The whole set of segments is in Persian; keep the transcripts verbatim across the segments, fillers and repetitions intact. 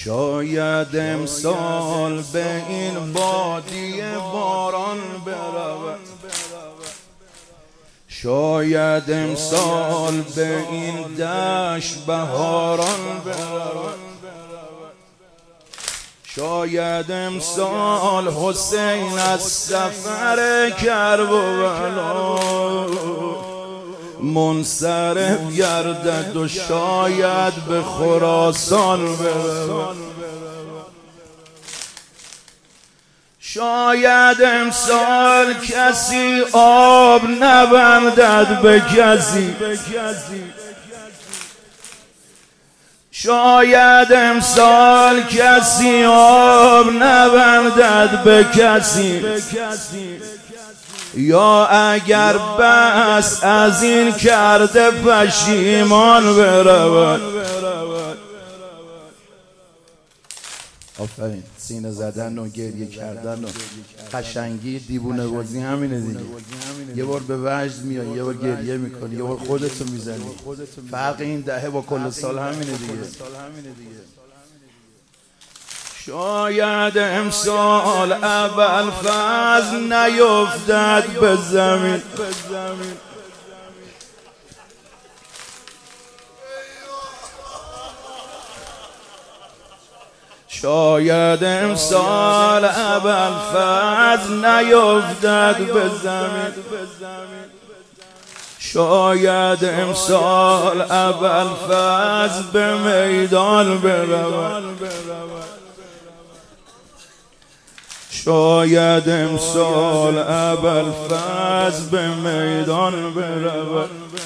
شاید امسال به این بادیه باران برود، شاید امسال به این دشت بهاران برود، شاید امسال حسین از سفر کربلا منصرف گردد و شاید به خراسان برود. شاید امسال کسی آب نبندد به کسی، شاید امسال کسی آب نبندد به کسی، یا اگر بس از این کرده پشیمان برود. آفرین، سینه زدن و گریه کردن و قشنگی دیوونه بازی همینه دیگه. یه بار به وجد میای، یه بار گریه میکنی، یه بار خودتو میزنی. فرق این دهه با کل سال همینه دیگه. شاید امسال اول فصل نیفتد به زمین، شاید امسال اول فصل نیفتد به زمین، شاید امسال اول فصل به میدان برود، شاید امسال اول فصل به میدان برود،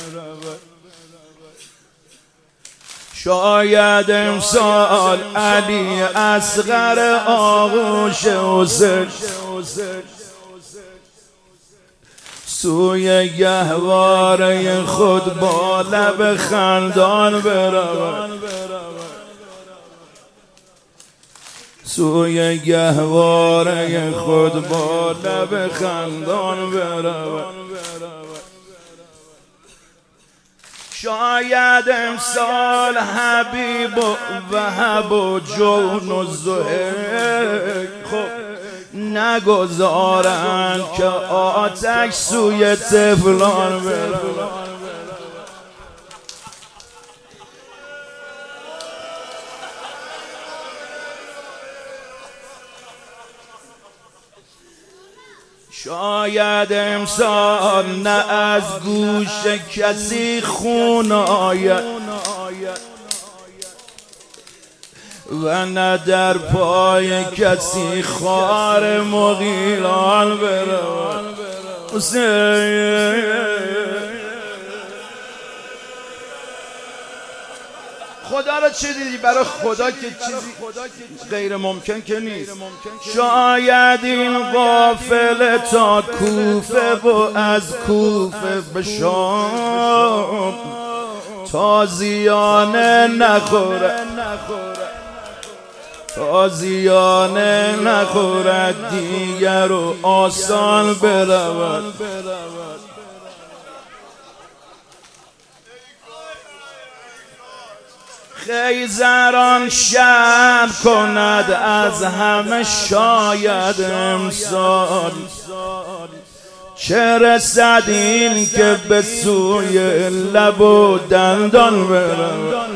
شاید امسال علی اصغر آغوش حسین سوی گهواره خود با لب خندان برود، سوی گهواره خود با لب خندان برود، شاید امسال حبیب و وهب و جون و زهیر خب نگذارند که آتش سوی طفلان برود. شاید امسال نه از گوش کسی خون آید و نه در پای کسی خار مغیلان برود. خدا را چه دیدی؟ برای خدا که چیزی غیر ممکن که نیست. شاید این قافله تا کوفه و از کوفه به شام تازیانه نخورد، تازیانه نخورد دیگر و آسان برود. خیزران شرم کند از همه شاید امسال، چه رسد این که به سوی لب و دندان برود.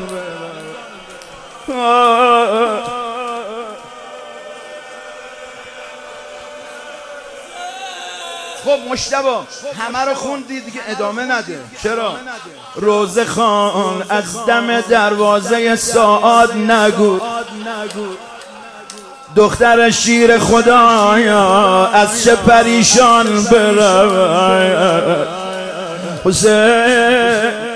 خب مجتبی همه رو خوندی دیگه، ادامه نده. چرا؟ روزه خان از دم دروازه ساعات نگو، دختر شیر خدایا از چه پریشان برود. حسین